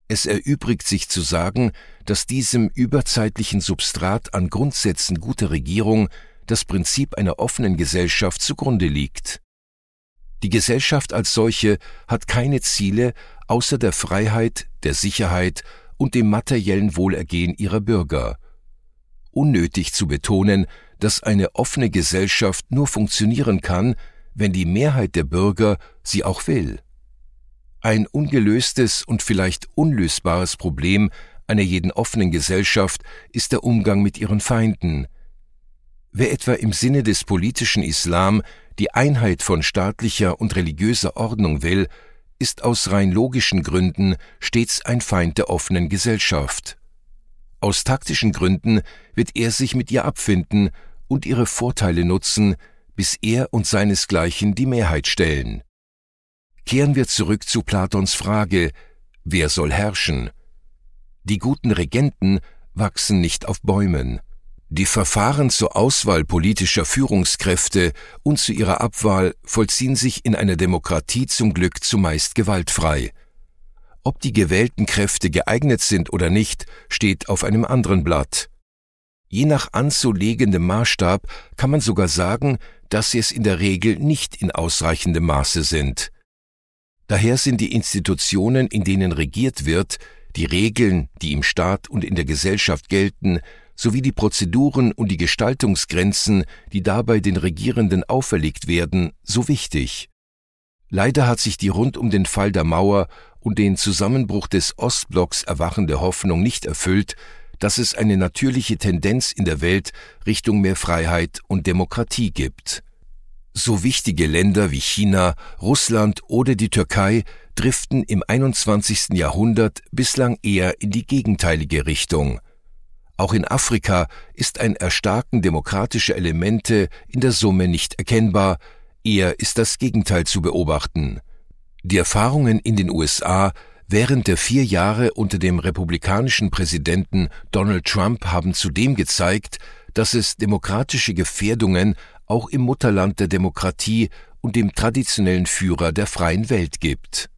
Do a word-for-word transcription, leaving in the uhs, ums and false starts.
Es erübrigt sich zu sagen, dass diesem überzeitlichen Substrat an Grundsätzen guter Regierung das Prinzip einer offenen Gesellschaft zugrunde liegt. Die Gesellschaft als solche hat keine Ziele außer der Freiheit, der Sicherheit und dem materiellen Wohlergehen ihrer Bürger. Unnötig zu betonen, dass eine offene Gesellschaft nur funktionieren kann, wenn die Mehrheit der Bürger sie auch will. Ein ungelöstes und vielleicht unlösbares Problem einer jeden offenen Gesellschaft ist der Umgang mit ihren Feinden. Wer etwa im Sinne des politischen Islam die Einheit von staatlicher und religiöser Ordnung will, ist aus rein logischen Gründen stets ein Feind der offenen Gesellschaft. Aus taktischen Gründen wird er sich mit ihr abfinden und ihre Vorteile nutzen, bis er und seinesgleichen die Mehrheit stellen. Kehren wir zurück zu Platons Frage, wer soll herrschen? Die guten Regenten wachsen nicht auf Bäumen. Die Verfahren zur Auswahl politischer Führungskräfte und zu ihrer Abwahl vollziehen sich in einer Demokratie zum Glück zumeist gewaltfrei. Ob die gewählten Kräfte geeignet sind oder nicht, steht auf einem anderen Blatt. Je nach anzulegendem Maßstab kann man sogar sagen, dass sie es in der Regel nicht in ausreichendem Maße sind. Daher sind die Institutionen, in denen regiert wird, die Regeln, die im Staat und in der Gesellschaft gelten, sowie die Prozeduren und die Gestaltungsgrenzen, die dabei den Regierenden auferlegt werden, so wichtig. Leider hat sich die rund um den Fall der Mauer und den Zusammenbruch des Ostblocks erwachende Hoffnung nicht erfüllt, dass es eine natürliche Tendenz in der Welt Richtung mehr Freiheit und Demokratie gibt. So wichtige Länder wie China, Russland oder die Türkei driften im einundzwanzigsten Jahrhundert bislang eher in die gegenteilige Richtung. Auch in Afrika ist ein Erstarken demokratischer Elemente in der Summe nicht erkennbar, eher ist das Gegenteil zu beobachten. Die Erfahrungen in den U S A während der vier Jahre unter dem republikanischen Präsidenten Donald Trump haben zudem gezeigt, dass es demokratische Gefährdungen auch im Mutterland der Demokratie und dem traditionellen Führer der freien Welt gibt.